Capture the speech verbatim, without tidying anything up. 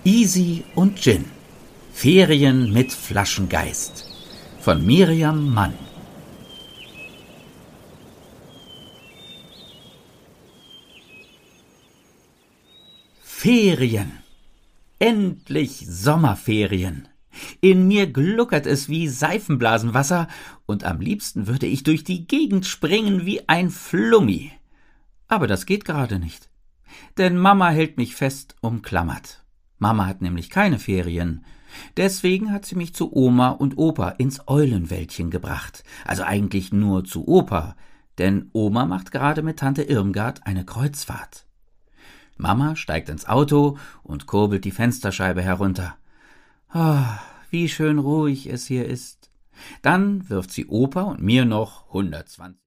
Isi und Gin. Ferien mit Flaschengeist. Von Miriam Mann. Ferien. Endlich Sommerferien. In mir gluckert es wie Seifenblasenwasser, und am liebsten würde ich durch die Gegend springen wie ein Flummi. Aber das geht gerade nicht. Denn Mama hält mich fest umklammert. Mama hat nämlich keine Ferien. Deswegen hat sie mich zu Oma und Opa ins Eulenwäldchen gebracht. Also eigentlich nur zu Opa, denn Oma macht gerade mit Tante Irmgard eine Kreuzfahrt. Mama steigt ins Auto und kurbelt die Fensterscheibe herunter. Ah, wie schön ruhig es hier ist. Dann wirft sie Opa und mir noch hundertzwanzig